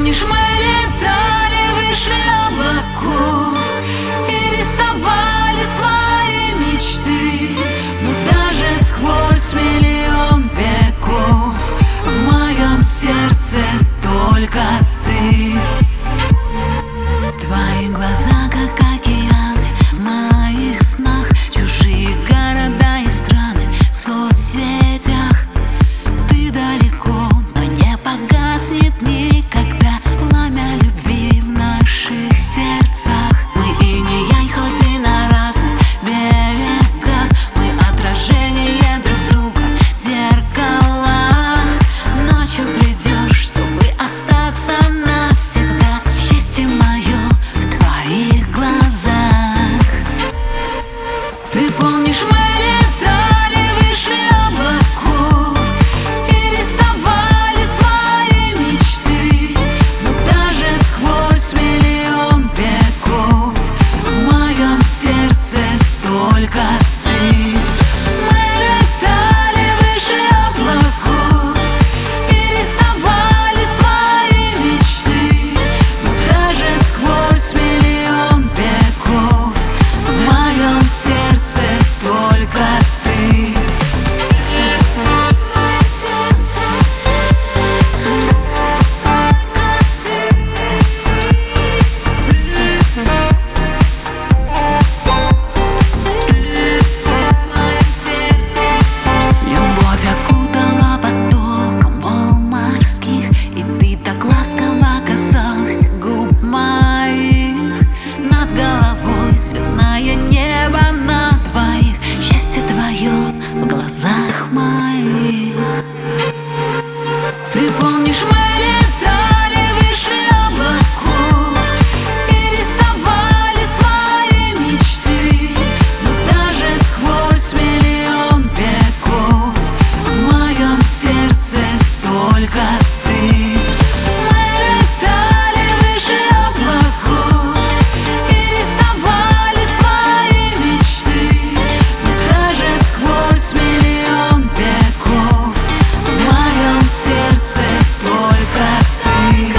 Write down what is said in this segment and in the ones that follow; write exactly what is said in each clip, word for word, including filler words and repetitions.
помнишь, мы летали выше облаков и рисовали свои мечты, но даже сквозь миллион веков в моем сердце только ты. Твои глаза, как океаны, в моих снах чужие города и страны в соцсетях. Ты далеко, но не погаснет никогда пламя любви в наших сердцах. Мы инь-янь, хоть и на разных берегах, мы отражение друг друга в зеркалах. Ночью придешь, чтобы остаться навсегда. Счастье мое в твоих глазах. Ты помнишь, мы летали выше облаков и рисовали свои мечты, но даже сквозь миллион веков в моем сердце только ты. Мы летали выше облаков и рисовали свои мечты, но даже сквозь миллион веков в моем сердце только ты. Любовь окутала потоком волн морских, и ты так ласково касался губ моих. Над головой звездное небо на двоих, счастье твое в глазах моих. Ты помнишь, мы летали выше облаков и рисовали свои мечты, но даже сквозь миллион веков в моем сердце только ты. Мы летали выше облаков и рисовали свои мечты, но даже сквозь миллион веков в моем сердце только ты.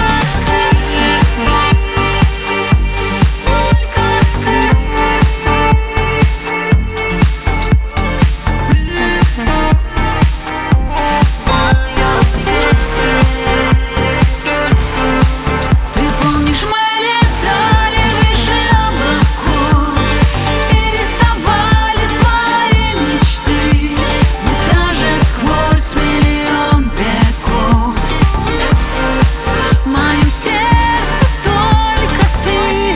Ты помнишь, мы летали выше облаков и рисовали свои мечты, но даже сквозь миллион веков в моем сердце только ты.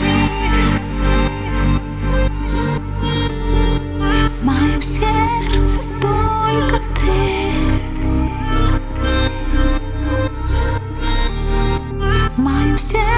В моем сердце только ты. В моем сердце